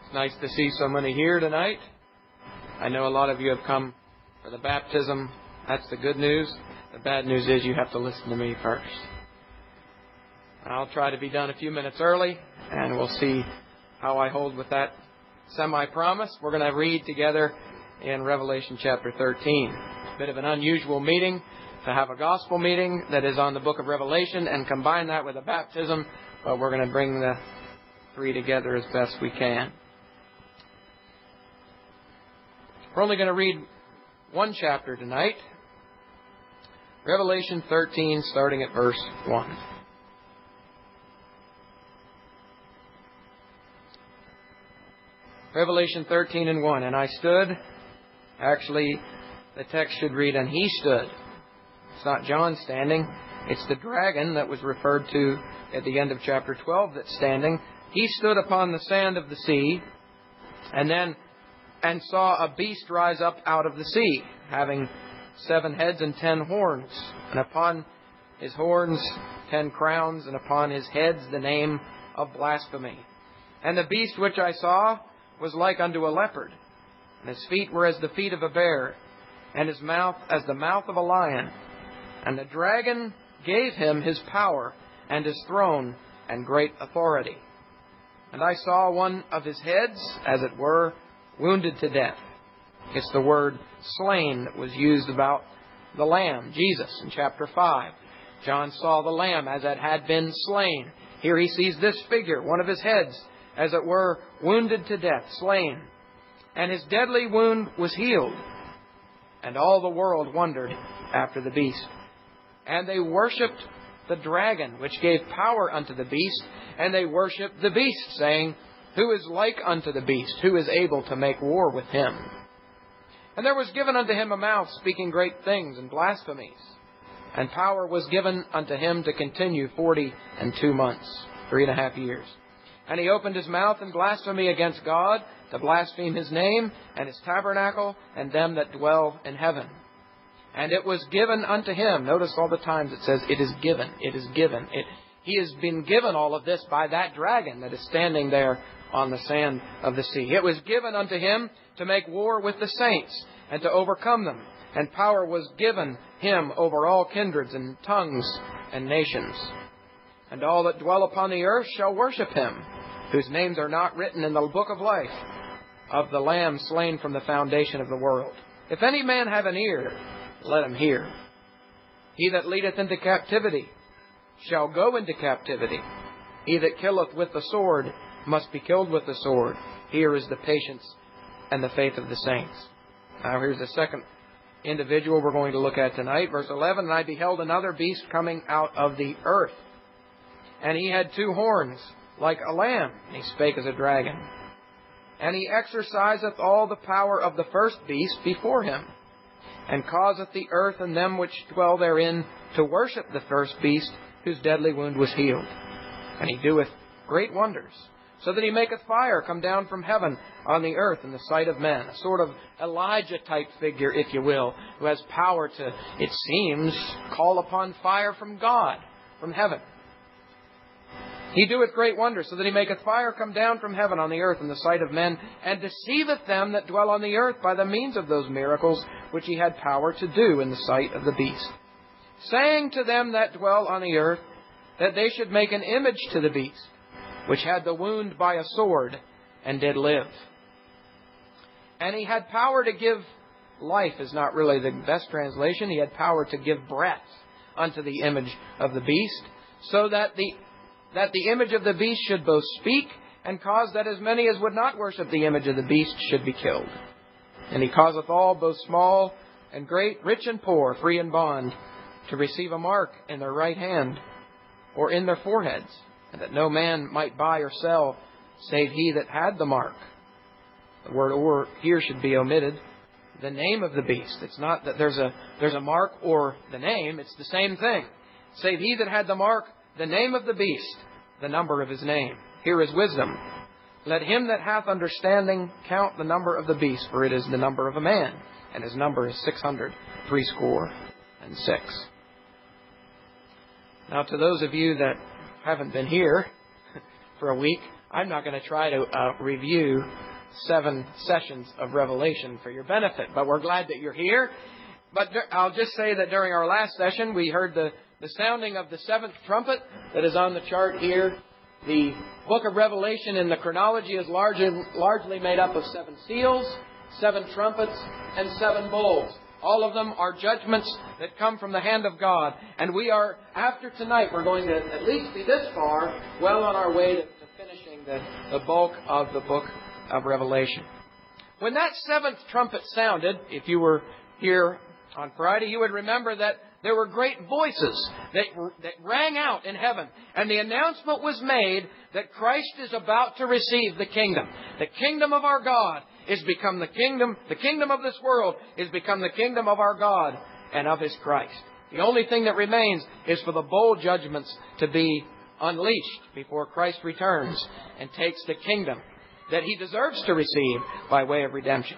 It's nice to see so many here tonight. I know a lot of you have come for the baptism. That's the good news. The bad news is you have to listen to me first. I'll try to be done a few minutes early, and we'll see how I hold with that semi-promise. We're going to read together in Revelation chapter 13. It's a bit of an unusual meeting to have a gospel meeting that is on the book of Revelation and combine that with a baptism, but we're going to bring the three together as best we can. We're only going to read one chapter tonight. Revelation 13, starting at verse 1. Revelation 13 and 1. And I stood. Actually, the text should read, and he stood. It's not John standing. It's the dragon that was referred to at the end of chapter 12 that's standing. He stood upon the sand of the sea, and saw a beast rise up out of the sea, having 7 heads and 10 horns, and upon his horns 10 crowns, and upon his heads the name of blasphemy. And the beast which I saw was like unto a leopard, and his feet were as the feet of a bear, and his mouth as the mouth of a lion. And the dragon gave him his power, and his throne, and great authority. And I saw one of his heads, as it were, wounded to death. It's the word slain that was used about the Lamb, Jesus, in chapter 5. John saw the Lamb as it had been slain. Here he sees this figure, one of his heads, as it were, wounded to death, slain. And his deadly wound was healed. And all the world wondered after the beast. And they worshipped the dragon, which gave power unto the beast. And they worshipped the beast, saying, Who is like unto the beast? Who is able to make war with him? And there was given unto him a mouth speaking great things and blasphemies. And power was given unto him to continue 42 months, 3.5 years. And he opened his mouth in blasphemy against God, to blaspheme his name, and his tabernacle, and them that dwell in heaven. And it was given unto him. Notice all the times it says, it is given, it is given. He has been given all of this by that dragon that is standing there on the sand of the sea. It was given unto him to make war with the saints and to overcome them. And power was given him over all kindreds and tongues and nations. And all that dwell upon the earth shall worship him, whose names are not written in the book of life of the Lamb slain from the foundation of the world. If any man have an ear, let him hear. He that leadeth into captivity shall go into captivity. He that killeth with the sword must be killed with the sword. Here is the patience and the faith of the saints. Now here's the second individual we're going to look at tonight. Verse 11, And I beheld another beast coming out of the earth. And he had 2 horns, like a lamb, and he spake as a dragon. And he exerciseth all the power of the first beast before him, and causeth the earth and them which dwell therein to worship the first beast, whose deadly wound was healed. And he doeth great wonders, so that he maketh fire come down from heaven on the earth in the sight of men. A sort of Elijah-type figure, if you will, who has power to, it seems, call upon fire from God, from heaven. He doeth great wonders, so that he maketh fire come down from heaven on the earth in the sight of men, and deceiveth them that dwell on the earth by the means of those miracles which he had power to do in the sight of the beast. Saying to them that dwell on the earth, that they should make an image to the beast, which had the wound by a sword, and did live. And he had power to give life, is not really the best translation. He had power to give breath unto the image of the beast, so that the image of the beast should both speak, and cause that as many as would not worship the image of the beast should be killed. And he causeth all, both small and great, rich and poor, free and bond, to receive a mark in their right hand or in their foreheads, and that no man might buy or sell save he that had the mark. The word "or" here should be omitted. The name of the beast. It's not that there's a mark or the name. It's the same thing. Save he that had the mark, the name of the beast, the number of his name. Here is wisdom. Let him that hath understanding count the number of the beast, for it is the number of a man, and his number is 666. Now, to those of you that haven't been here, for a week, I'm not going to try to review 7 sessions of Revelation for your benefit. But we're glad that you're here. But I'll just say that during our last session, we heard the sounding of the 7th trumpet that is on the chart here. The book of Revelation in the chronology is largely made up of 7 seals, 7 trumpets, and 7 bowls. All of them are judgments that come from the hand of God. And we are, after tonight, we're going to at least be this far, well on our way to finishing the bulk of the book of Revelation. When that 7th trumpet sounded, if you were here on Friday, you would remember that there were great voices that rang out in heaven. And the announcement was made that Christ is about to receive the kingdom. The kingdom of our God is become the kingdom of this world is become the kingdom of our God and of His Christ. The only thing that remains is for the bowl judgments to be unleashed before Christ returns and takes the kingdom that He deserves to receive by way of redemption.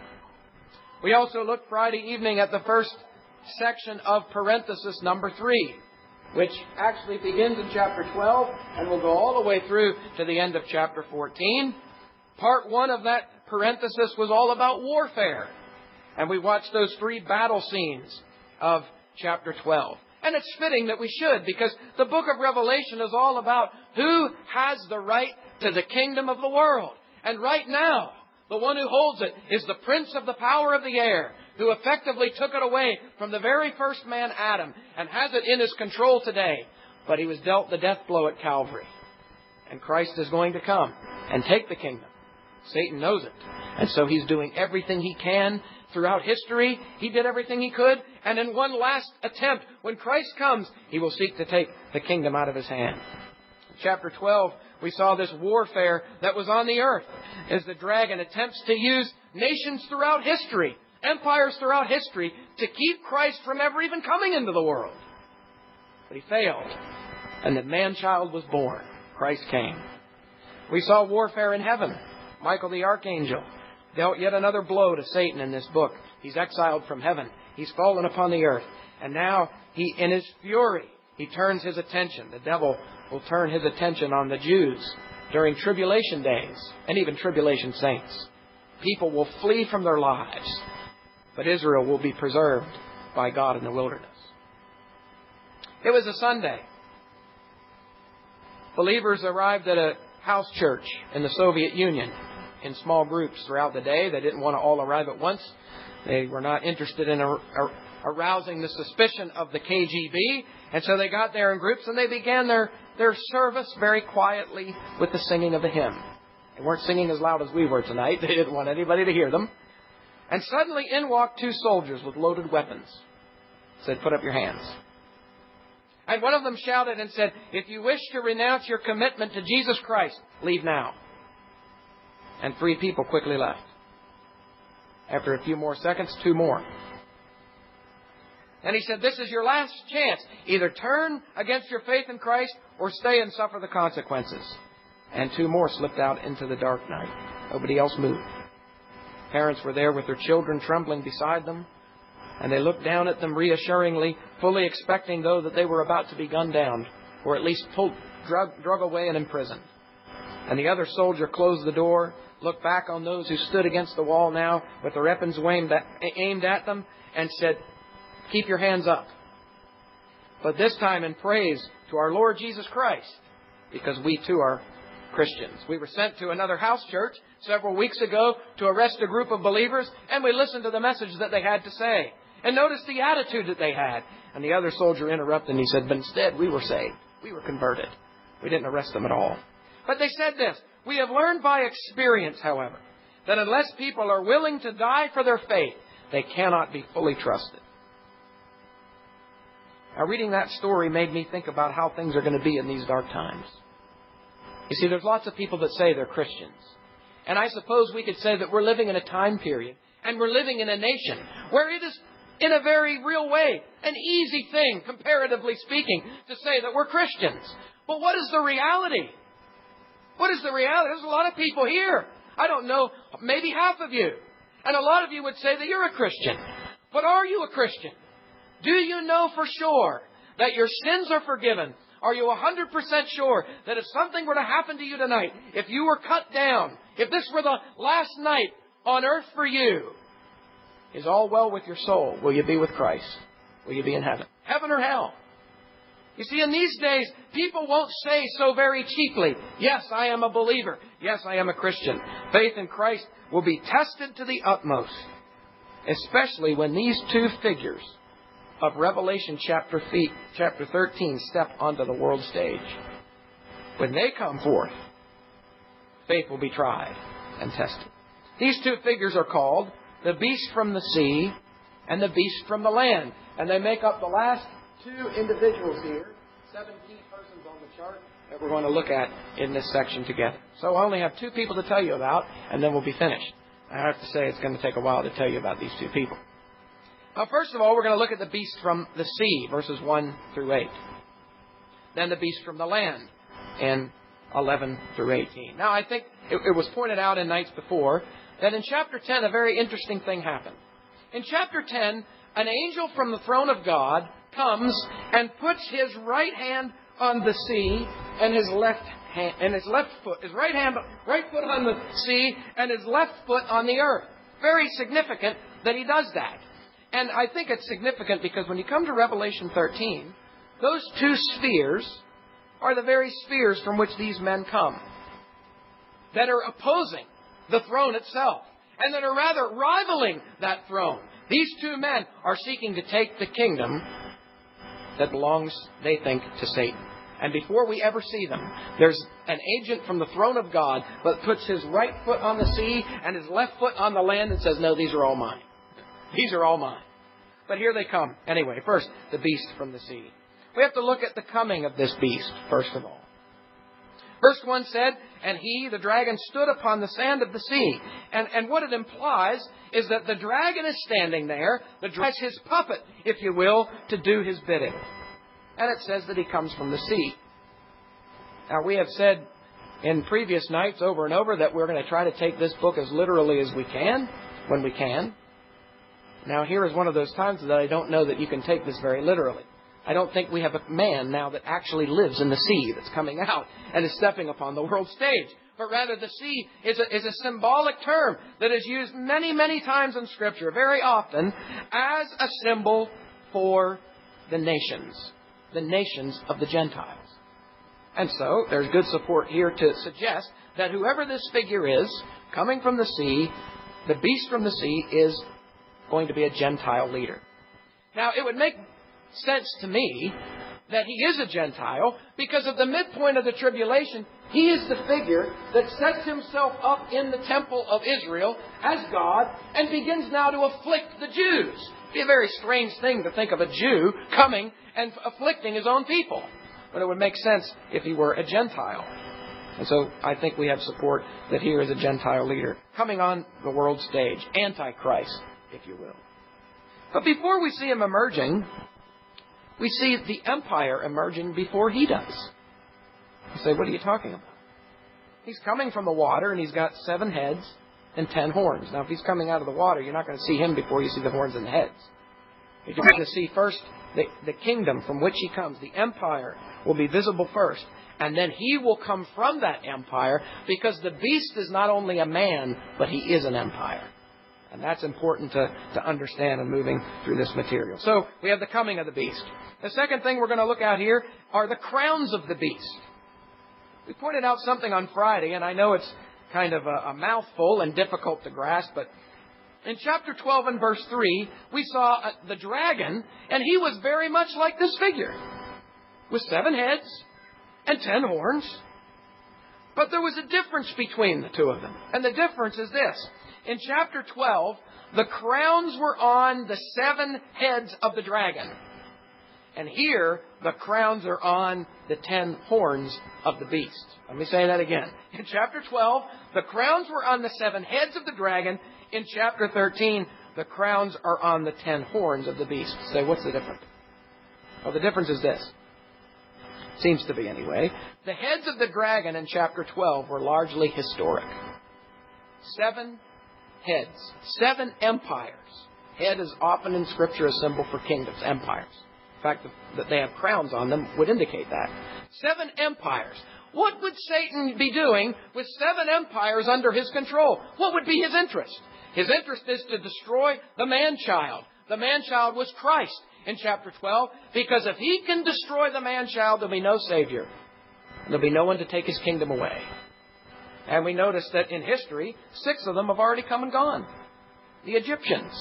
We also looked Friday evening at the first section of parenthesis number 3, which actually begins in chapter 12 and will go all the way through to the end of chapter 14. Part 1 of that parenthesis was all about warfare. And we watched those 3 battle scenes of chapter 12. And it's fitting that we should, because the book of Revelation is all about who has the right to the kingdom of the world. And right now, the one who holds it is the prince of the power of the air, who effectively took it away from the very first man, Adam, and has it in his control today. But he was dealt the death blow at Calvary. And Christ is going to come and take the kingdom. Satan knows it. And so he's doing everything he can throughout history. He did everything he could. And in one last attempt, when Christ comes, he will seek to take the kingdom out of his hand. In chapter 12, we saw this warfare that was on the earth as the dragon attempts to use nations throughout history, empires throughout history, to keep Christ from ever even coming into the world. But he failed. And the man-child was born. Christ came. We saw warfare in heaven. Michael the archangel dealt yet another blow to Satan in this book. He's exiled from heaven. He's fallen upon the earth. And now, in his fury, he turns his attention. The devil will turn his attention on the Jews during tribulation days and even tribulation saints. People will flee from their lives, but Israel will be preserved by God in the wilderness. It was a Sunday. Believers arrived at a house church in the Soviet Union in small groups throughout the day. They didn't want to all arrive at once. They were not interested in arousing the suspicion of the KGB. And so they got there in groups and they began their service very quietly with the singing of a hymn. They weren't singing as loud as we were tonight. They didn't want anybody to hear them. And suddenly in walked 2 soldiers with loaded weapons. Said, "Put up your hands." And one of them shouted and said, "If you wish to renounce your commitment to Jesus Christ, leave now." And 3 people quickly left. After a few more seconds, 2 more. And he said, "This is your last chance. Either turn against your faith in Christ or stay and suffer the consequences." And 2 more slipped out into the dark night. Nobody else moved. Parents were there with their children trembling beside them. And they looked down at them reassuringly, fully expecting, though, that they were about to be gunned down, or at least drug away and imprisoned. And the other soldier closed the door, looked back on those who stood against the wall now with their weapons aimed at them, and said, "Keep your hands up." But this time in praise to our Lord Jesus Christ, because we too are Christians. We were sent to another house church several weeks ago to arrest a group of believers, and we listened to the message that they had to say. And notice the attitude that they had. And the other soldier interrupted and he said, "But instead, we were saved. We were converted. We didn't arrest them at all." But they said this, "We have learned by experience, however, that unless people are willing to die for their faith, they cannot be fully trusted." Now, reading that story made me think about how things are going to be in these dark times. You see, there's lots of people that say they're Christians. And I suppose we could say that we're living in a time period and we're living in a nation where it is, in a very real way, an easy thing, comparatively speaking, to say that we're Christians. But what is the reality? What is the reality? There's a lot of people here. I don't know, maybe half of you. And a lot of you would say that you're a Christian. But are you a Christian? Do you know for sure that your sins are forgiven? Are you 100% sure that if something were to happen to you tonight, if you were cut down, if this were the last night on earth for you, is all well with your soul? Will you be with Christ? Will you be in heaven? Heaven or hell? You see, in these days, people won't say so very cheaply, yes, I am a believer. Yes, I am a Christian. Faith in Christ will be tested to the utmost, especially when these two figures of Revelation chapter 13 step onto the world stage. When they come forth, faith will be tried and tested. These two figures are called the beast from the sea and the beast from the land. And they make up the last two individuals here, 7 key persons on the chart that we're going to look at in this section together. So I only have 2 people to tell you about, and then we'll be finished. I have to say it's going to take a while to tell you about these 2 people. Now, first of all, we're going to look at the beast from the sea, verses 1 through 8. Then the beast from the land, in 11 through 18. Now, I think it was pointed out in nights before that in chapter 10, a very interesting thing happened. In chapter 10, an angel from the throne of God comes and puts his right hand on the sea and his left hand, and his left foot, his right foot on the sea and his left foot on the earth. Very significant that he does that. And I think it's significant because when you come to Revelation 13, those 2 spheres are the very spheres from which these men come, that are opposing the throne itself, and that are rather rivaling that throne. These 2 men are seeking to take the kingdom that belongs, they think, to Satan. And before we ever see them, there's an agent from the throne of God that puts his right foot on the sea and his left foot on the land and says, no, these are all mine. These are all mine. But here they come. Anyway, first, the beast from the sea. We have to look at the coming of this beast, first of all. Verse 1 said, and he, the dragon, stood upon the sand of the sea. And what it implies is that the dragon is standing there. The dragon is his puppet, if you will, to do his bidding. And it says that he comes from the sea. Now, we have said in previous nights over and over that we're going to try to take this book as literally as we can, when we can. Now, here is one of those times that I don't know that you can take this very literally. I don't think we have a man now that actually lives in the sea that's coming out and is stepping upon the world stage. But rather, the sea is a symbolic term that is used many, many times in Scripture, very often, as a symbol for the nations of the Gentiles. And so, there's good support here to suggest that whoever this figure is, coming from the sea, the beast from the sea, is going to be a Gentile leader. Now, it would make sense to me that he is a Gentile because of the midpoint of the tribulation. He is the figure that sets himself up in the temple of Israel as God and begins now to afflict the Jews. It'd be a very strange thing to think of a Jew coming and afflicting his own people. But it would make sense if he were a Gentile. And so I think we have support that here is a Gentile leader coming on the world stage, Antichrist, if you will. But before we see him emerging, we see the empire emerging before he does. You say, what are you talking about? He's coming from the water and he's got 7 heads and 10 horns. Now, if he's coming out of the water, you're not going to see him before you see the horns and the heads. You're going to see first the kingdom from which he comes. The empire will be visible first. And then he will come from that empire because the beast is not only a man, but he is an empire. And that's important to understand in moving through this material. So we have the coming of the beast. The second thing we're going to look at here are the crowns of the beast. We pointed out something on Friday, and I know it's kind of a mouthful and difficult to grasp, but in chapter 12 and verse 3, we saw the dragon, and he was very much like this figure, with 7 heads and 10 horns. But there was a difference between the 2 of them. And the difference is this. In chapter 12, the crowns were on the 7 heads of the dragon. And here, the crowns are on the 10 horns of the beast. Let me say that again. In chapter 12, the crowns were on the 7 heads of the dragon. In chapter 13, the crowns are on the 10 horns of the beast. Say, what's the difference? Well, the difference is this. Seems to be anyway. The heads of the dragon in chapter 12 were largely historic. 7 heads. 7 empires. Head is often in Scripture a symbol for kingdoms, empires. In fact, that they have crowns on them would indicate that. 7 empires. What would Satan be doing with 7 empires under his control? What would be his interest? His interest is to destroy the man-child. The man-child was Christ in chapter 12, because if he can destroy the man-child, there'll be no Savior. There'll be no one to take his kingdom away. And we notice that in history, 6 of them have already come and gone. The Egyptians,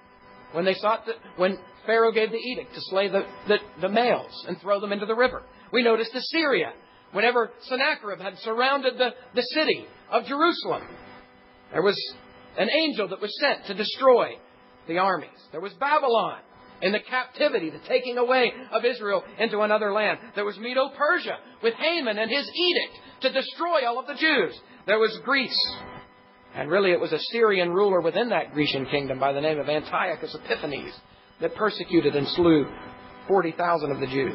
when Pharaoh gave the edict to slay the males and throw them into the river. We noticed Assyria, whenever Sennacherib had surrounded the city of Jerusalem. There was an angel that was sent to destroy the armies. There was Babylon in the captivity, the taking away of Israel into another land. There was Medo-Persia with Haman and his edict to destroy all of the Jews. There was Greece. And really it was a Syrian ruler within that Grecian kingdom by the name of Antiochus Epiphanes that persecuted and slew 40,000 of the Jews.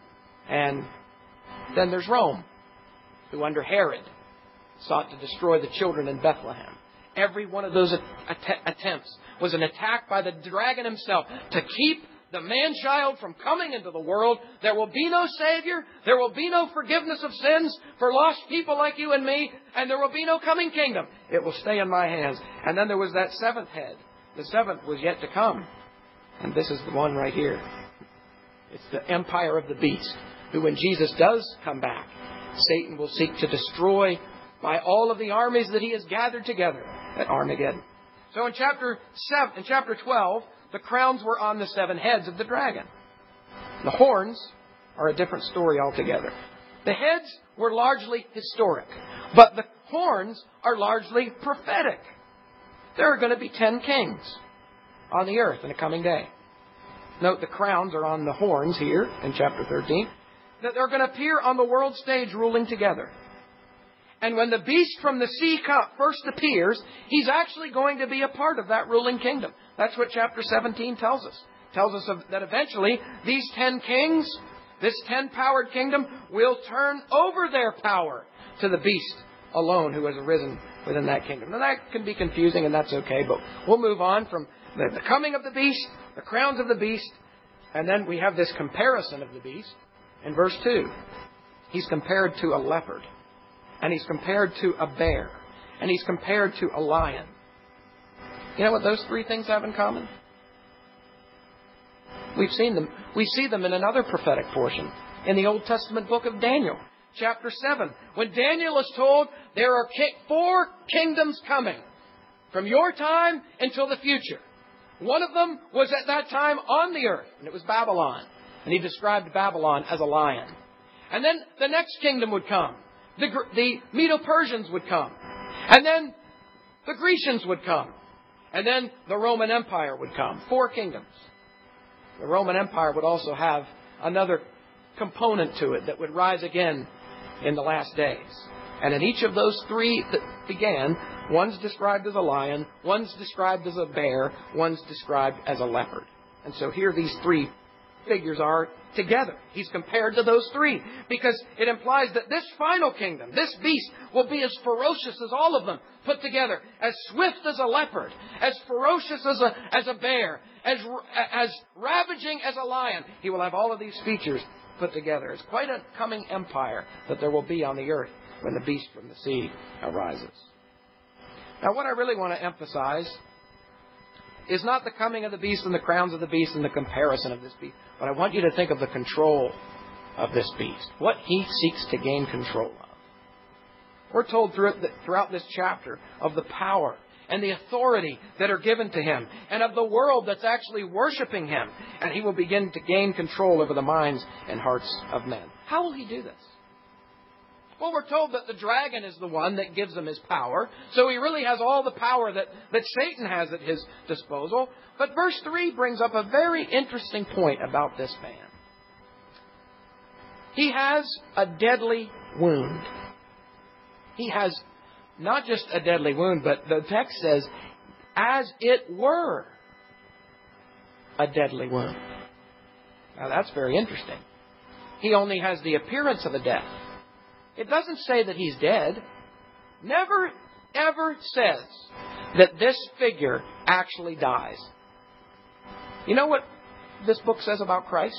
And then there's Rome, who under Herod sought to destroy the children in Bethlehem. Every one of those attempts was an attack by the dragon himself to keep the man-child from coming into the world. There will be no Savior. There will be no forgiveness of sins for lost people like you and me. And there will be no coming kingdom. It will stay in my hands. And then there was that 7th head. The 7th was yet to come. And this is the one right here. It's the empire of the beast, who when Jesus does come back, Satan will seek to destroy by all of the armies that he has gathered together at Armageddon. So in chapter 12, the crowns were on the 7 heads of the dragon. The horns are a different story altogether. The heads were largely historic, but the horns are largely prophetic. There are going to be 10 kings on the earth in a coming day. Note the crowns are on the horns here in chapter 13, that they're going to appear on the world stage ruling together. And when the beast from the sea first appears, he's actually going to be a part of that ruling kingdom. That's what chapter 17 tells us. It tells us that eventually these 10 kings, this 10-powered kingdom, will turn over their power to the beast alone who has arisen within that kingdom. Now that can be confusing, and that's okay, but we'll move on from the coming of the beast, the crowns of the beast, and then we have this comparison of the beast in verse 2. He's compared to a leopard. And he's compared to a bear. And he's compared to a lion. You know what those 3 things have in common? We've seen them. We see them in another prophetic portion in the Old Testament book of Daniel, chapter 7. When Daniel is told there are 4 kingdoms coming from your time until the future. One of them was at that time on the earth, and it was Babylon. And he described Babylon as a lion. And then the next kingdom would come. The Medo-Persians would come. And then the Grecians would come. And then the Roman Empire would come. 4 kingdoms. The Roman Empire would also have another component to it that would rise again in the last days. And in each of those 3 that began, one's described as a lion, one's described as a bear, one's described as a leopard. And so here these 3 figures are together. He's compared to those 3 because it implies that this final kingdom, this beast, will be as ferocious as all of them put together, as swift as a leopard, as ferocious as a bear, as ravaging as a lion. He will have all of these features put together. It's quite a coming empire that there will be on the earth when the beast from the sea arises. Now, what I really want to emphasize is not the coming of the beast and the crowns of the beast and the comparison of this beast, but I want you to think of the control of this beast, what he seeks to gain control of. We're told throughout this chapter of the power and the authority that are given to him and of the world that's actually worshiping him, and he will begin to gain control over the minds and hearts of men. How will he do this? Well, we're told that the dragon is the one that gives him his power. So he really has all the power that Satan has at his disposal. But verse 3 brings up a very interesting point about this man. He has a deadly wound. He has not just a deadly wound, but the text says, as it were a deadly wound. Now that's very interesting. He only has the appearance of a death. It doesn't say that he's dead. Never, ever says that this figure actually dies. You know what this book says about Christ?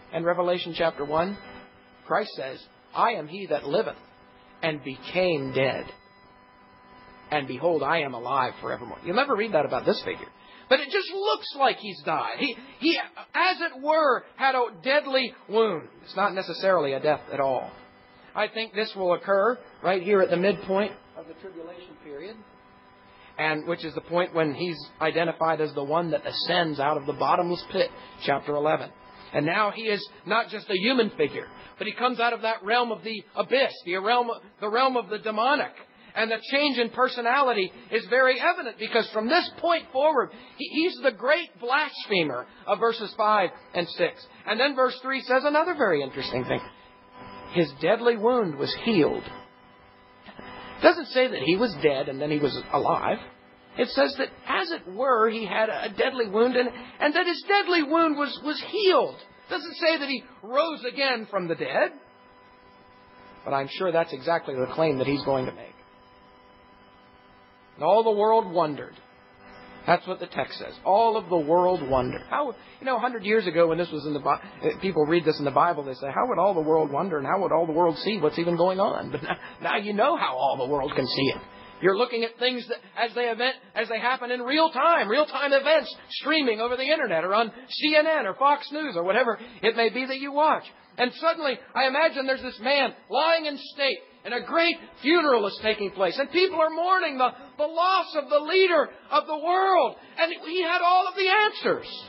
And Revelation chapter 1, Christ says, I am he that liveth and became dead. And behold, I am alive forevermore. You'll never read that about this figure. But it just looks like he's died. He, as it were, had a deadly wound. It's not necessarily a death at all. I think this will occur right here at the midpoint of the tribulation period, and which is the point when he's identified as the one that ascends out of the bottomless pit, chapter 11. And now he is not just a human figure, but he comes out of that realm of the abyss, the realm of the demonic. And the change in personality is very evident because from this point forward, he's the great blasphemer of verses 5 and 6. And then verse 3 says another very interesting thing. His deadly wound was healed. It doesn't say that he was dead and then he was alive. It says that, as it were, he had a deadly wound and that his deadly wound was healed. It doesn't say that he rose again from the dead. But I'm sure that's exactly the claim that he's going to make. And all the world wondered. That's what the text says. All of the world wondered. How, 100 years ago when this was in the Bible, people read this in the Bible, they say, how would all the world wonder and how would all the world see what's even going on? But now you know how all the world can see it. You're looking at things that as they happen in real time events streaming over the internet or on CNN or Fox News or whatever it may be that you watch. And suddenly, I imagine there's this man lying in state and a great funeral is taking place. And people are mourning the loss of the leader of the world. And he had all of the answers.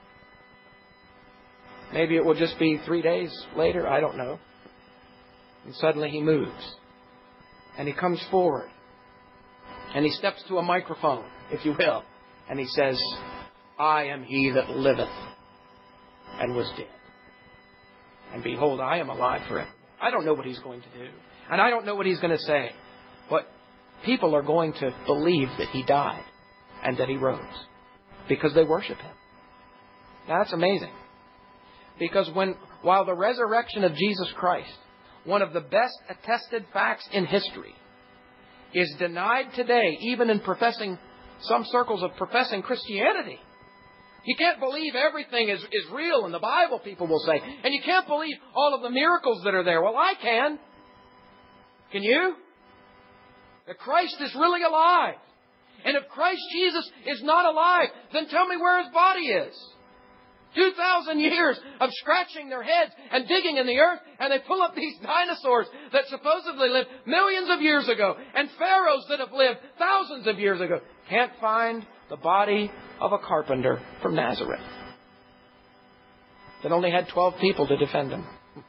Maybe it will just be 3 days later. I don't know. And suddenly he moves. And he comes forward. And he steps to a microphone, if you will. And he says, I am he that liveth and was dead. And behold, I am alive forever. I don't know what he's going to do. And I don't know what he's going to say. But people are going to believe that he died and that he rose. Because they worship him. Now, that's amazing. Because while the resurrection of Jesus Christ, one of the best attested facts in history, is denied today, even in some circles of professing Christianity. You can't believe everything is real in the Bible, people will say. And you can't believe all of the miracles that are there. Well, I can. Can you? That Christ is really alive. And if Christ Jesus is not alive, then tell me where his body is. 2,000 years of scratching their heads and digging in the earth, and they pull up these dinosaurs that supposedly lived millions of years ago, and pharaohs that have lived thousands of years ago. Can't find the body of a carpenter from Nazareth that only had 12 people to defend him.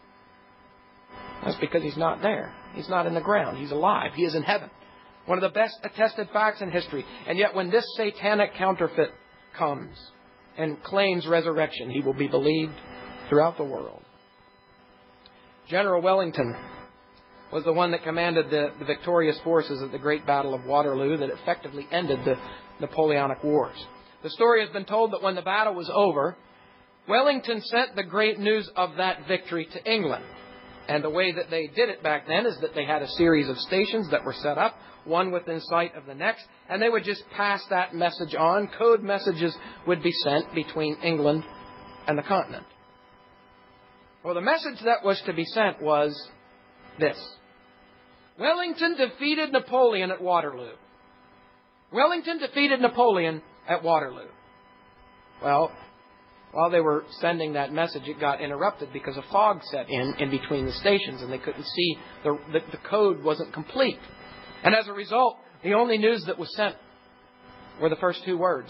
That's because he's not there. He's not in the ground. He's alive. He is in heaven. One of the best attested facts in history. And yet when this satanic counterfeit comes and claims resurrection, he will be believed throughout the world. General Wellington was the one that commanded the victorious forces at the Great Battle of Waterloo that effectively ended the Napoleonic Wars. The story has been told that when the battle was over, Wellington sent the great news of that victory to England. And the way that they did it back then is that they had a series of stations that were set up, one within sight of the next, and they would just pass that message on. Code messages would be sent between England and the continent. Well, the message that was to be sent was this. Wellington defeated Napoleon at Waterloo. Wellington defeated Napoleon at Waterloo. Well, while they were sending that message, it got interrupted because a fog set in between the stations and they couldn't see, the code wasn't complete. And as a result, the only news that was sent were the first two words.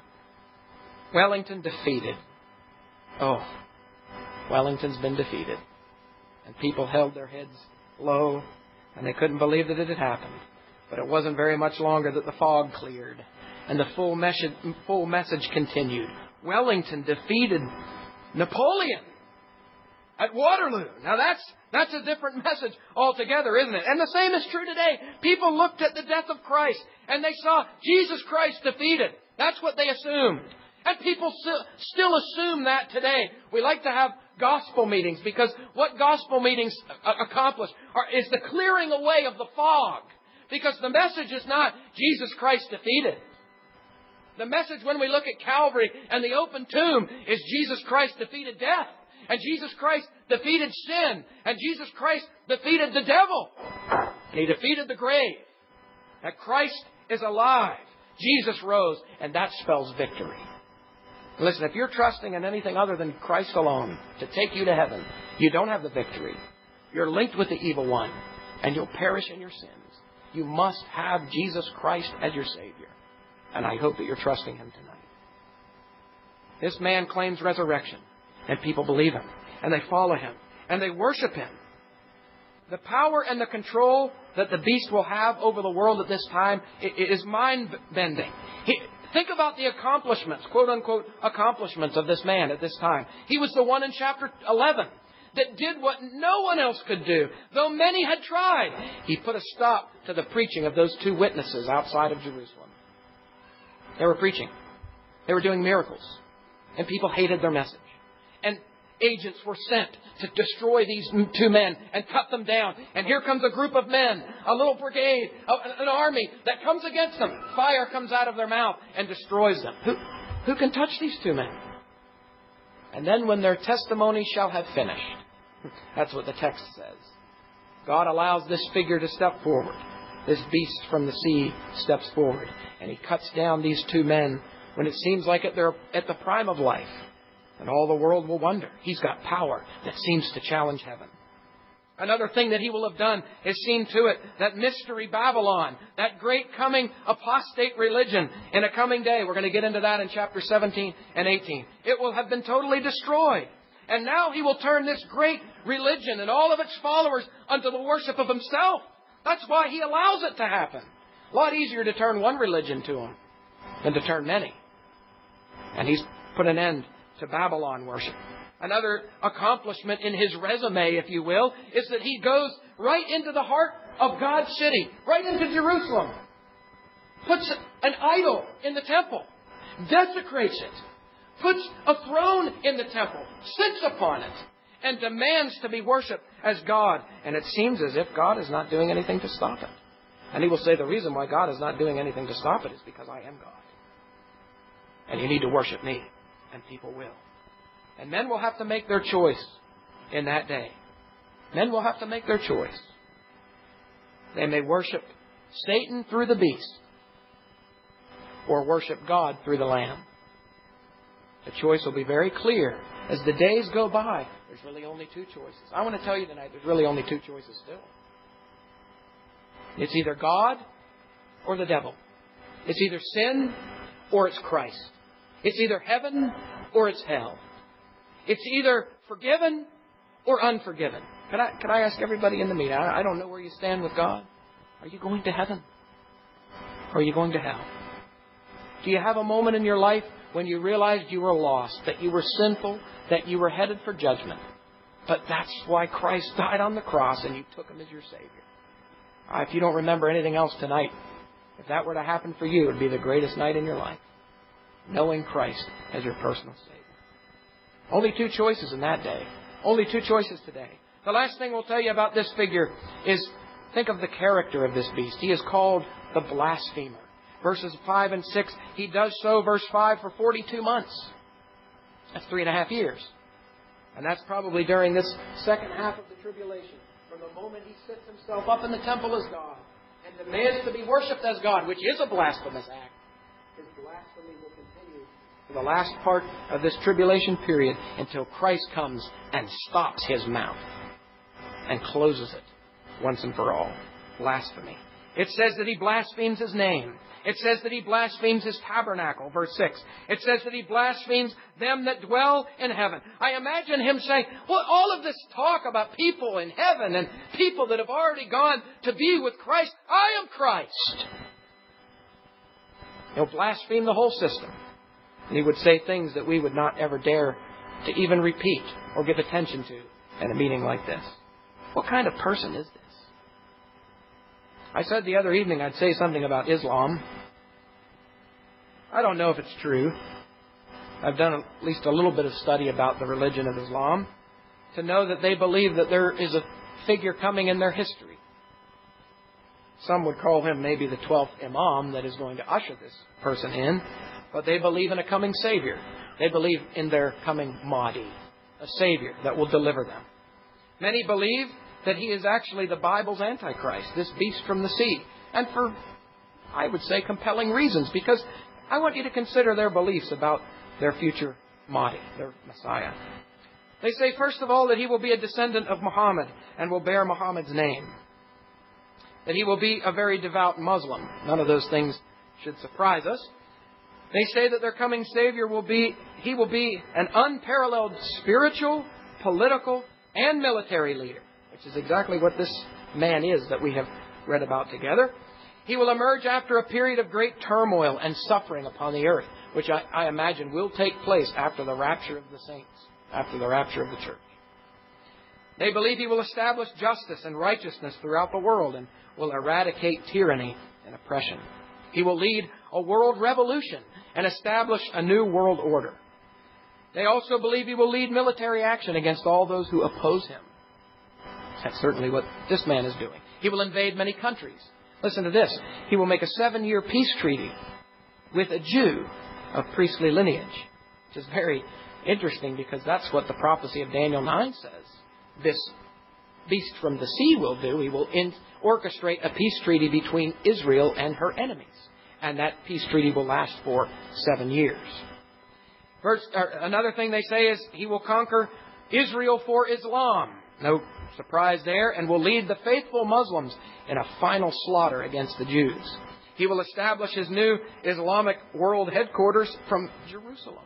Wellington defeated. Oh, Wellington's been defeated. And people held their heads low and they couldn't believe that it had happened. But it wasn't very much longer that the fog cleared and the full message continued. Wellington defeated Napoleon at Waterloo. Now that's a different message altogether, isn't it? And the same is true today. People looked at the death of Christ and they saw Jesus Christ defeated. That's what they assumed. And people still assume that today. We like to have gospel meetings because what gospel meetings accomplish is the clearing away of the fog. Because the message is not Jesus Christ defeated. The message when we look at Calvary and the open tomb is Jesus Christ defeated death. And Jesus Christ defeated sin. And Jesus Christ defeated the devil. And He defeated the grave. That Christ is alive. Jesus rose. And that spells victory. Listen, if you're trusting in anything other than Christ alone to take you to heaven, you don't have the victory. You're linked with the evil one. And you'll perish in your sins. You must have Jesus Christ as your Savior. And I hope that you're trusting Him tonight. This man claims resurrection. And people believe Him. And they follow Him. And they worship Him. The power and the control that the beast will have over the world at this time is mind-bending. Think about the accomplishments, quote-unquote accomplishments of this man at this time. He was the one in chapter 11 that did what no one else could do, though many had tried. He put a stop to the preaching of those 2 witnesses outside of Jerusalem. They were preaching. They were doing miracles. And people hated their message. And agents were sent to destroy these 2 men and cut them down. And here comes a group of men, a little brigade, an army that comes against them. Fire comes out of their mouth and destroys them. Who can touch these 2 men? And then when their testimony shall have finished, that's what the text says. God allows this figure to step forward. This beast from the sea steps forward. And He cuts down these 2 men when it seems like they're at the prime of life. And all the world will wonder. He's got power that seems to challenge heaven. Another thing that He will have done is seen to it that mystery Babylon, that great coming apostate religion in a coming day. We're going to get into that in chapter 17 and 18. It will have been totally destroyed. And now He will turn this great religion and all of its followers unto the worship of Himself. That's why He allows it to happen. A lot easier to turn one religion to Him than to turn many. And He's put an end to Babylon worship. Another accomplishment in His resume, if you will, is that He goes right into the heart of God's city, right into Jerusalem, puts an idol in the temple, desecrates it, puts a throne in the temple, sits upon it, and demands to be worshipped as God. And it seems as if God is not doing anything to stop it. And He will say the reason why God is not doing anything to stop it is because I am God. And you need to worship me. And people will. And men will have to make their choice in that day. Men will have to make their choice. They may worship Satan through the beast or worship God through the Lamb. The choice will be very clear. As the days go by, there's really only 2 choices. I want to tell you tonight, there's really only 2 choices still. It's either God or the devil. It's either sin or it's Christ. It's either heaven or it's hell. It's either forgiven or unforgiven. Can I ask everybody in the meeting? I don't know where you stand with God. Are you going to heaven? Or are you going to hell? Do you have a moment in your life when you realized you were lost, that you were sinful, that you were headed for judgment? But that's why Christ died on the cross and you took Him as your Savior. If you don't remember anything else tonight, if that were to happen for you, it would be the greatest night in your life. Knowing Christ as your personal Savior. Only 2 choices in that day. Only 2 choices today. The last thing we'll tell you about this figure is, think of the character of this beast. He is called the blasphemer. Verses 5 and 6, he does so, verse 5, for 42 months. That's 3.5 years. And that's probably during this second half of the tribulation. From the moment he sets himself up in the temple as God and demands to be worshipped as God, which is a blasphemous act, his blasphemy will continue for the last part of this tribulation period until Christ comes and stops his mouth and closes it once and for all. Blasphemy. It says that he blasphemes His name. It says that he blasphemes His tabernacle, verse 6. It says that he blasphemes them that dwell in heaven. I imagine him saying, well, all of this talk about people in heaven and people that have already gone to be with Christ, I am Christ. He'll blaspheme the whole system. And he would say things that we would not ever dare to even repeat or give attention to in a meeting like this. What kind of person is this? I said the other evening I'd say something about Islam. I don't know if it's true. I've done at least a little bit of study about the religion of Islam to know that they believe that there is a figure coming in their history. Some would call him maybe the 12th Imam that is going to usher this person in. But they believe in a coming Savior. They believe in their coming Mahdi, a Savior that will deliver them. Many believe that he is actually the Bible's Antichrist, this beast from the sea. And for, I would say, compelling reasons, because I want you to consider their beliefs about their future Mahdi, their Messiah. They say, first of all, that he will be a descendant of Muhammad and will bear Muhammad's name. That he will be a very devout Muslim. None of those things should surprise us. They say that their coming Savior will be an unparalleled spiritual, political, and military leader, which is exactly what this man is that we have read about together. He will emerge after a period of great turmoil and suffering upon the earth, which I imagine will take place after the rapture of the saints, after the rapture of the church. They believe he will establish justice and righteousness throughout the world and will eradicate tyranny and oppression. He will lead a world revolution and establish a new world order. They also believe he will lead military action against all those who oppose him. That's certainly what this man is doing. He will invade many countries. Listen to this. He will make a 7-year peace treaty with a Jew of priestly lineage, which is very interesting because that's what the prophecy of Daniel 9 says. This beast from the sea will do. He will orchestrate a peace treaty between Israel and her enemies. And that peace treaty will last for 7 years. Another thing they say is he will conquer Israel for Islam. No surprise there. And will lead the faithful Muslims in a final slaughter against the Jews. He will establish his new Islamic world headquarters from Jerusalem.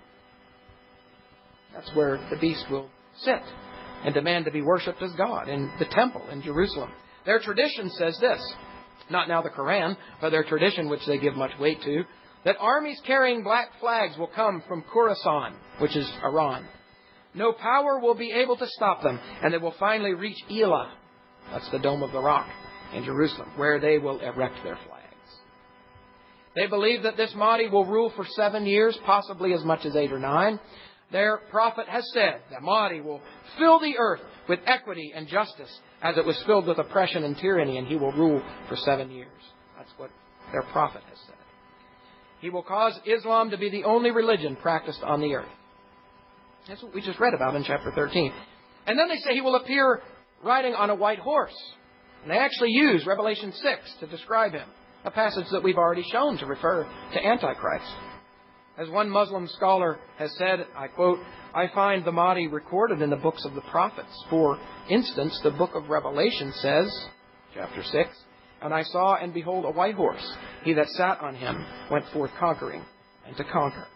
That's where the beast will sit and demand to be worshipped as God in the temple in Jerusalem. Their tradition says this, not now the Quran, but their tradition, which they give much weight to, that armies carrying black flags will come from Khorasan, which is Iran. No power will be able to stop them, and they will finally reach Elah, that's the Dome of the Rock in Jerusalem, where they will erect their flags. They believe that this Mahdi will rule for 7 years, possibly as much as 8 or 9. Their prophet has said that Mahdi will fill the earth with equity and justice as it was filled with oppression and tyranny, and he will rule for 7 years. That's what their prophet has said. He will cause Islam to be the only religion practiced on the earth. That's what we just read about in chapter 13. And then they say he will appear riding on a white horse. And they actually use Revelation 6 to describe him, a passage that we've already shown to refer to Antichrist. As one Muslim scholar has said, I quote, I find the Mahdi recorded in the books of the prophets. For instance, the book of Revelation says, chapter 6, and I saw and behold a white horse. He that sat on him went forth conquering and to conquer.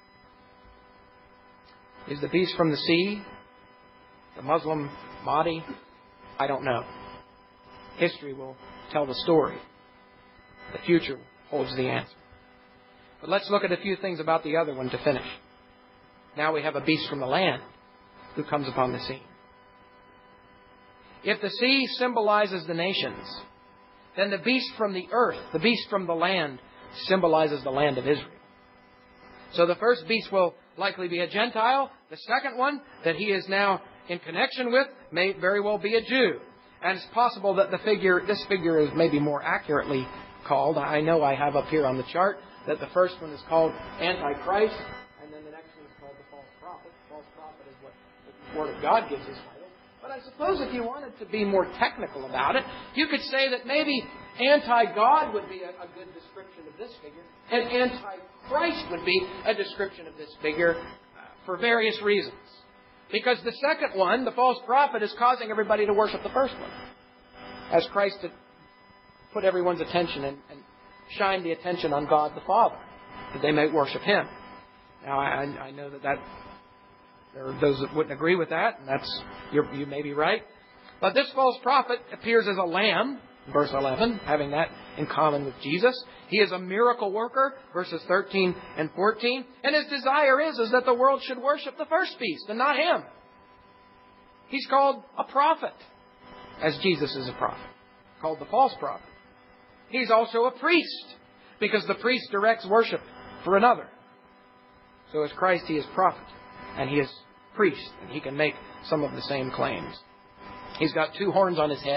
Is the beast from the sea the Muslim Mahdi? I don't know. History will tell the story. The future holds the answer. But let's look at a few things about the other one to finish. Now we have a beast from the land who comes upon the scene. If the sea symbolizes the nations, then the beast from the earth, the beast from the land, symbolizes the land of Israel. So the first beast will likely be a Gentile. The second one that he is now in connection with may very well be a Jew. And it's possible that this figure is maybe more accurately called. I know I have up here on the chart that the first one is called Antichrist, and then the next one is called the false prophet. The false prophet is what the Word of God gives his title. But I suppose if you wanted to be more technical about it, you could say that maybe anti-God would be a good description of this figure, and Antichrist would be a description of this figure for various reasons. Because the second one, the false prophet, is causing everybody to worship the first one, as Christ had put everyone's attention and shine the attention on God the Father, that they may worship Him. Now, I know that there are those that wouldn't agree with that, and you may be right. But this false prophet appears as a lamb, verse 11, having that in common with Jesus. He is a miracle worker, verses 13 and 14. And his desire is that the world should worship the first beast and not him. He's called a prophet, as Jesus is a prophet, called the false prophet. He's also a priest, because the priest directs worship for another. So as Christ, he is prophet, and he is priest, and he can make some of the same claims. He's got 2 horns on his head,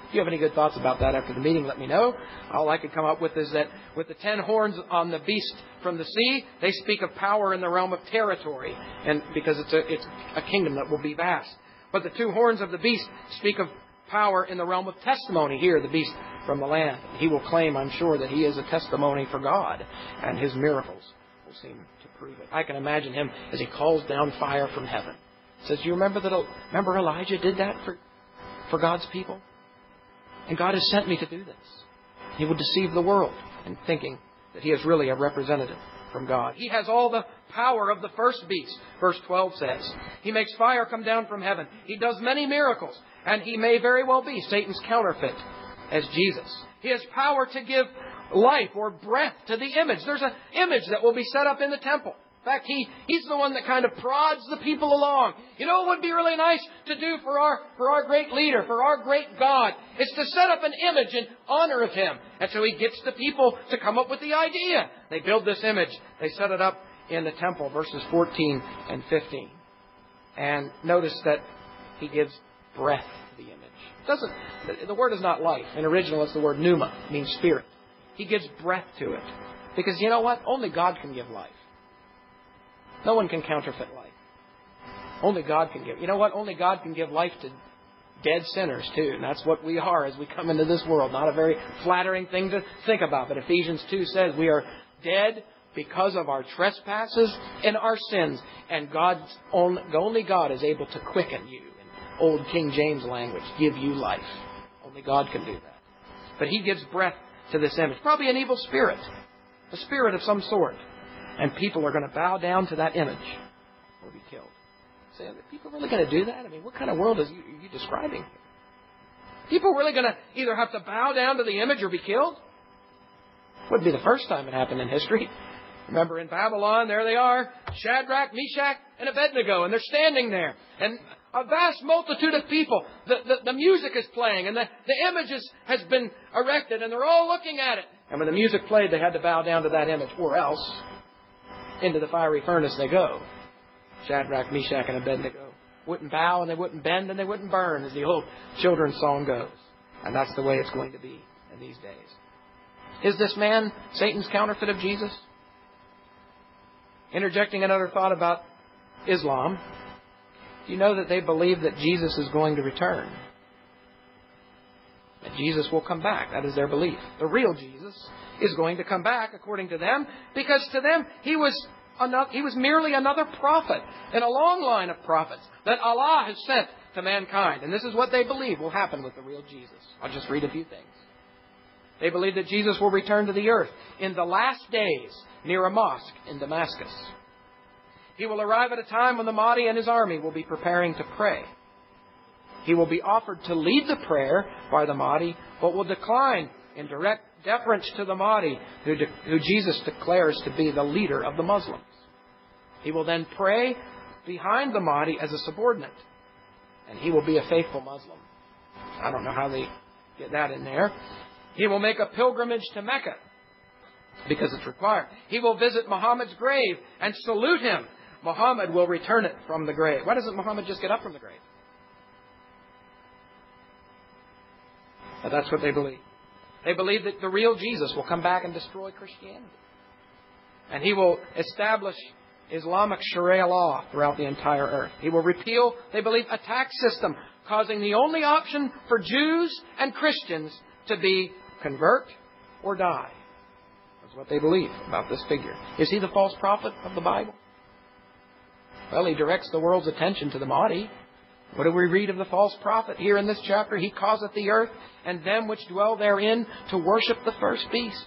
If you have any good thoughts about that after the meeting, let me know. All I could come up with is that with the 10 horns on the beast from the sea, they speak of power in the realm of territory, and because it's a kingdom that will be vast. But the 2 horns of the beast speak of power in the realm of testimony. Here, the beast from the land. He will claim, I'm sure, that he is a testimony for God, and his miracles will seem to prove it. I can imagine him as he calls down fire from heaven. He says, you remember Elijah did that for God's people? And God has sent me to do this. He will deceive the world in thinking that he is really a representative from God. He has all the power of the first beast, verse 12 says. He makes fire come down from heaven. He does many miracles. And he may very well be Satan's counterfeit as Jesus. He has power to give life or breath to the image. There's an image that will be set up in the temple. In fact, he's the one that kind of prods the people along. You know what would be really nice to do for our great leader, for our great God, is to set up an image in honor of him. And so he gets the people to come up with the idea. They build this image. They set it up in the temple, verses 14 and 15. And notice that he gives breath to the image. The word is not life. In original, it's the word pneuma, means spirit. He gives breath to it. Because you know what? Only God can give life. No one can counterfeit life. Only God can give. You know what? Only God can give life to dead sinners too. And that's what we are as we come into this world. Not a very flattering thing to think about. But Ephesians 2 says we are dead because of our trespasses and our sins. And only God is able to quicken you. In old King James language, give you life. Only God can do that. But he gives breath to this image. Probably an evil spirit. A spirit of some sort. And people are going to bow down to that image or be killed. Say, are people really going to do that? I mean, what kind of world are you describing here? People really going to either have to bow down to the image or be killed? Wouldn't be the first time it happened in history. Remember in Babylon, there they are, Shadrach, Meshach, and Abednego, and they're standing there. And a vast multitude of people. The music is playing, and the image has been erected, and they're all looking at it. And when the music played, they had to bow down to that image, or else into the fiery furnace they go. Shadrach, Meshach, and Abednego wouldn't bow, and they wouldn't bend, and they wouldn't burn, as the old children's song goes. And that's the way it's going to be in these days. Is this man Satan's counterfeit of Jesus? Interjecting another thought about Islam. Do you know that they believe that Jesus is going to return? That Jesus will come back. That is their belief. The real Jesus is going to come back, according to them, because to them he was merely another prophet in a long line of prophets that Allah has sent to mankind. And this is what they believe will happen with the real Jesus. I'll just read a few things. They believe that Jesus will return to the earth in the last days near a mosque in Damascus. He will arrive at a time when the Mahdi and his army will be preparing to pray. He will be offered to lead the prayer by the Mahdi, but will decline in direct deference to the Mahdi, who Jesus declares to be the leader of the Muslims. He will then pray behind the Mahdi as a subordinate, and he will be a faithful Muslim. I don't know how they get that in there. He will make a pilgrimage to Mecca, because it's required. He will visit Muhammad's grave and salute him. Muhammad will return it from the grave. Why doesn't Muhammad just get up from the grave? But that's what they believe. They believe that the real Jesus will come back and destroy Christianity. And he will establish Islamic Sharia law throughout the entire earth. He will repeal, they believe, a tax system, causing the only option for Jews and Christians to be convert or die. That's what they believe about this figure. Is he the false prophet of the Bible? Well, he directs the world's attention to the Mahdi. What do we read of the false prophet here in this chapter? He causeth the earth and them which dwell therein to worship the first beast.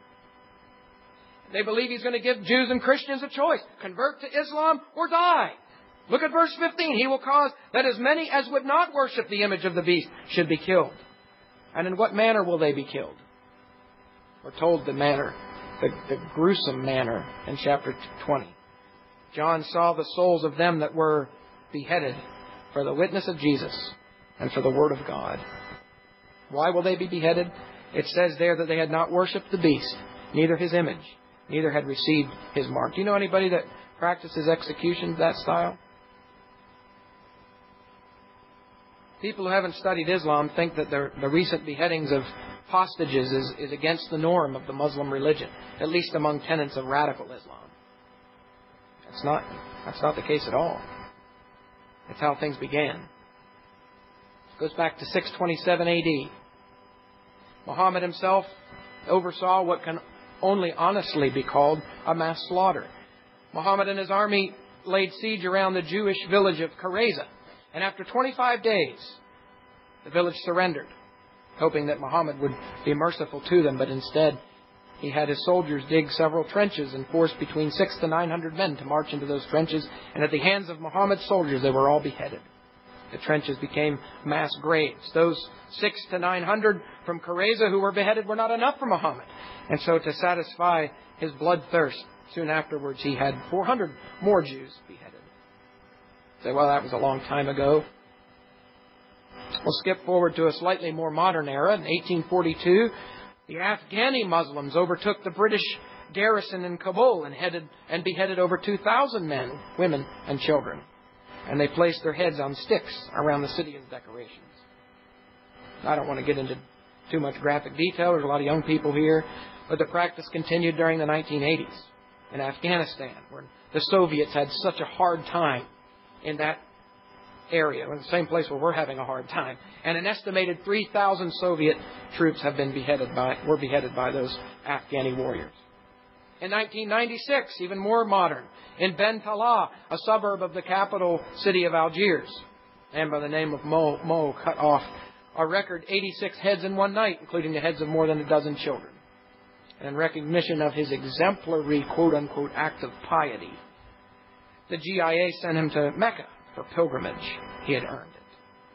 They believe he's going to give Jews and Christians a choice. Convert to Islam or die. Look at verse 15. He will cause that as many as would not worship the image of the beast should be killed. And in what manner will they be killed? We're told the manner, the gruesome manner in chapter 20. John saw the souls of them that were beheaded for the witness of Jesus and for the word of God. Why will they be beheaded? It says there that they had not worshipped the beast, neither his image, neither had received his mark. Do you know anybody that practices executions that style? People who haven't studied Islam think that the recent beheadings of hostages is against the norm of the Muslim religion, at least among tenets of radical Islam. That's not the case at all. It's how things began. It goes back to 627 A.D. Muhammad himself oversaw what can only honestly be called a mass slaughter. Muhammad and his army laid siege around the Jewish village of Qurayza. And after 25 days, the village surrendered, hoping that Muhammad would be merciful to them. But instead, he had his soldiers dig several trenches and forced between 600 to 900 men to march into those trenches. And at the hands of Muhammad's soldiers, they were all beheaded. The trenches became mass graves. Those 600 to 900 from Qurayza who were beheaded were not enough for Muhammad. And so to satisfy his bloodthirst, soon afterwards he had 400 more Jews beheaded. Say, well, that was a long time ago. We'll skip forward to a slightly more modern era. In 1842, the Afghani Muslims overtook the British garrison in Kabul and beheaded over 2,000 men, women, and children. And they placed their heads on sticks around the city as decorations. I don't want to get into too much graphic detail. There's a lot of young people here. But the practice continued during the 1980s in Afghanistan, where the Soviets had such a hard time in that area, in the same place where we're having a hard time. And an estimated 3,000 Soviet troops were beheaded by those Afghani warriors. In 1996, even more modern, in Ben Tallah, a suburb of the capital city of Algiers, a man by the name of Mo cut off a record 86 heads in one night, including the heads of more than a dozen children. And in recognition of his exemplary, quote-unquote, act of piety, the GIA sent him to Mecca for pilgrimage. He had earned it.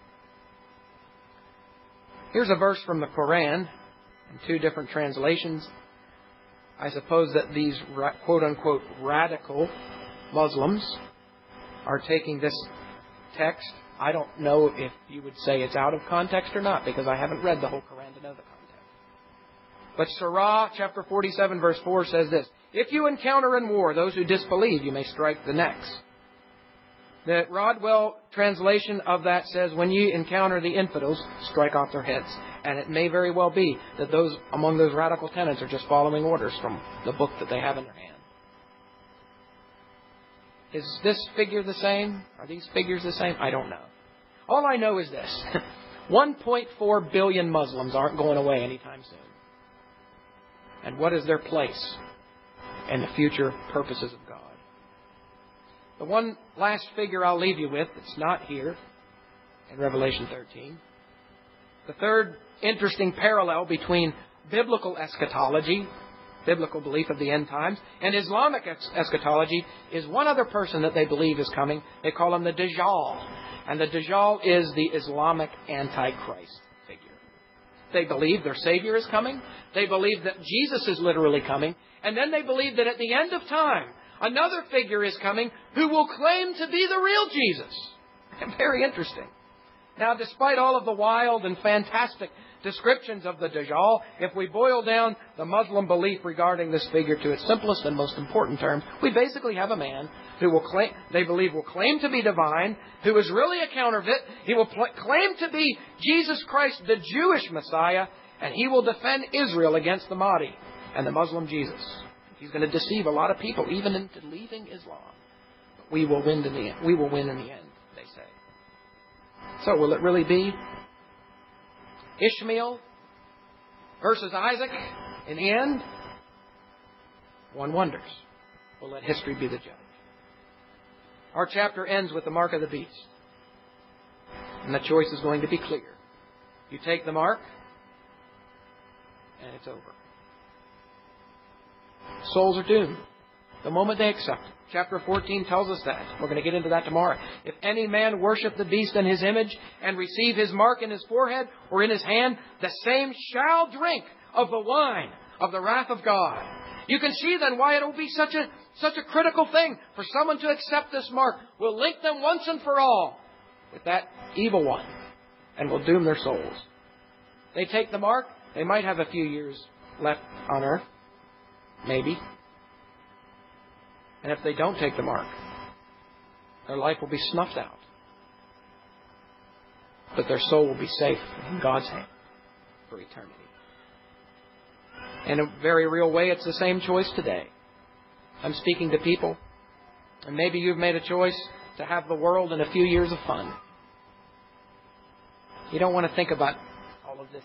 Here's a verse from the Quran in two different translations. I suppose that these quote-unquote radical Muslims are taking this text. I don't know if you would say it's out of context or not, because I haven't read the whole Quran to know the context. But Surah chapter 47 verse 4 says this: if you encounter in war those who disbelieve, you may strike the necks. The Rodwell translation of that says, when you encounter the infidels, strike off their heads. And it may very well be that those among those radical tenets are just following orders from the book that they have in their hand. Is this figure the same? Are these figures the same? I don't know. All I know is this. 1.4 billion Muslims aren't going away anytime soon. And what is their place in the future purposes of God? The one last figure I'll leave you with that's not here in Revelation 13. The third interesting parallel between biblical eschatology, biblical belief of the end times, and Islamic eschatology is one other person that they believe is coming. They call him the Dajjal. And the Dajjal is the Islamic Antichrist figure. They believe their Savior is coming. They believe that Jesus is literally coming. And then they believe that at the end of time, another figure is coming who will claim to be the real Jesus. Very interesting. Now, despite all of the wild and fantastic descriptions of the Dajjal, if we boil down the Muslim belief regarding this figure to its simplest and most important terms, we basically have a man who they believe will claim to be divine, who is really a counterfeit. He will claim to be Jesus Christ, the Jewish Messiah, and he will defend Israel against the Mahdi and the Muslim Jesus. He's going to deceive a lot of people, even into leaving Islam. But we will win in the end. We will win in the end, they say. So will it really be Ishmael versus Isaac in the end? One wonders. We'll let history be the judge. Our chapter ends with the mark of the beast. And the choice is going to be clear. You take the mark, and it's over. Souls are doomed the moment they accept it. Chapter 14 tells us that. We're going to get into that tomorrow. If any man worship the beast in his image and receive his mark in his forehead or in his hand, the same shall drink of the wine of the wrath of God. You can see then why it will be such a critical thing for someone to accept this mark. We'll link them once and for all with that evil one and will doom their souls. They take the mark, they might have a few years left on earth. Maybe. And if they don't take the mark, their life will be snuffed out. but their soul will be safe in God's hand for eternity. In a very real way, it's the same choice today. I'm speaking to people, and maybe you've made a choice to have the world and a few years of fun. You don't want to think about all of this.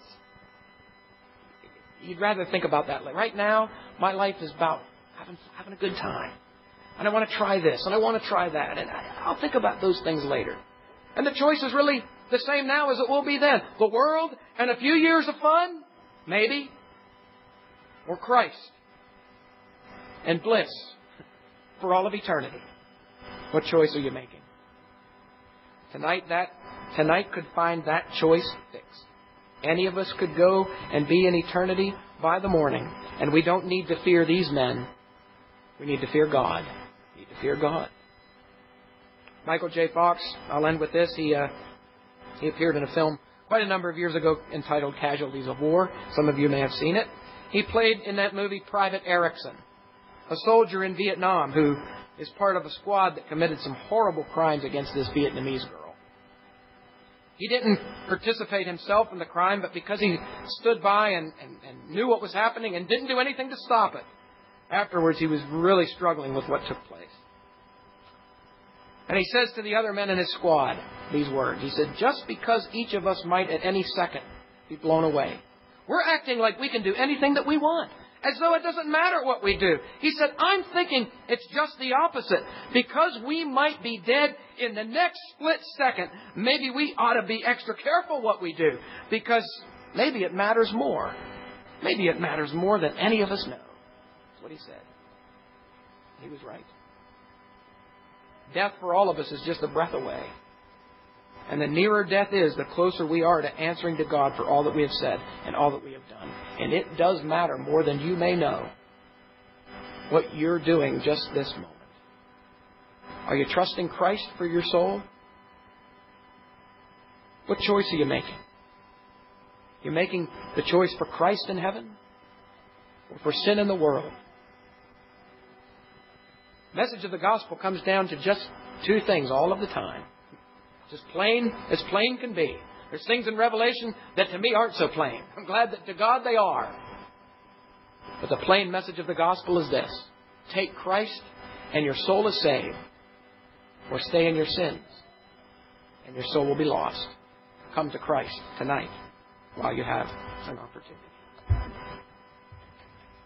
You'd rather think about that. Like right now, my life is about having a good time. And I want to try this, and I want to try that. And I'll think about those things later. And the choice is really the same now as it will be then. The world and a few years of fun, maybe, or Christ and bliss for all of eternity. What choice are you making? Tonight could find that choice fixed. Any of us could go and be in eternity by the morning. And we don't need to fear these men. We need to fear God. We need to fear God. Michael J. Fox, I'll end with this. He appeared in a film quite a number of years ago entitled Casualties of War. Some of you may have seen it. He played in that movie Private Erickson, a soldier in Vietnam who is part of a squad that committed some horrible crimes against this Vietnamese girl. He didn't participate himself in the crime, but because he stood by and knew what was happening and didn't do anything to stop it, afterwards he was really struggling with what took place. And he says to the other men in his squad these words. He said, just because each of us might at any second be blown away, we're acting like we can do anything that we want, as though it doesn't matter what we do. He said, I'm thinking it's just the opposite. Because we might be dead in the next split second, maybe we ought to be extra careful what we do, because maybe it matters more. Maybe it matters more than any of us know. That's what he said. He was right. Death for all of us is just a breath away. And the nearer death is, the closer we are to answering to God for all that we have said and all that we have done. And it does matter more than you may know what you're doing just this moment. Are you trusting Christ for your soul? What choice are you making? You're making the choice for Christ in heaven or for sin in the world? The message of the gospel comes down to just two things all of the time. Just plain as plain can be. There's things in Revelation that to me aren't so plain. I'm glad that to God they are. But the plain message of the gospel is this. Take Christ and your soul is saved. Or stay in your sins and your soul will be lost. Come to Christ tonight while you have an opportunity.